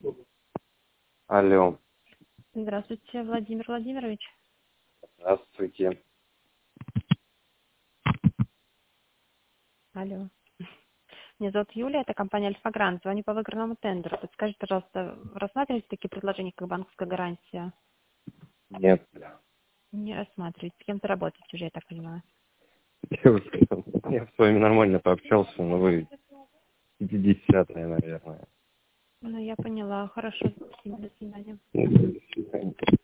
Алло. Здравствуйте, Владимир Владимирович. Здравствуйте. Алло. Меня зовут Юлия, это компания Альфа-Грант. Звоню по выигранному тендеру. Подскажите, пожалуйста, рассматриваете такие предложения, как банковская гарантия? Нет. Не рассматриваете. С кем-то работаете уже, я так понимаю. Девушка, я с вами нормально пообщался, но вы 50-е, наверное. Ну, я поняла. Хорошо. Спасибо. До свидания. До свидания.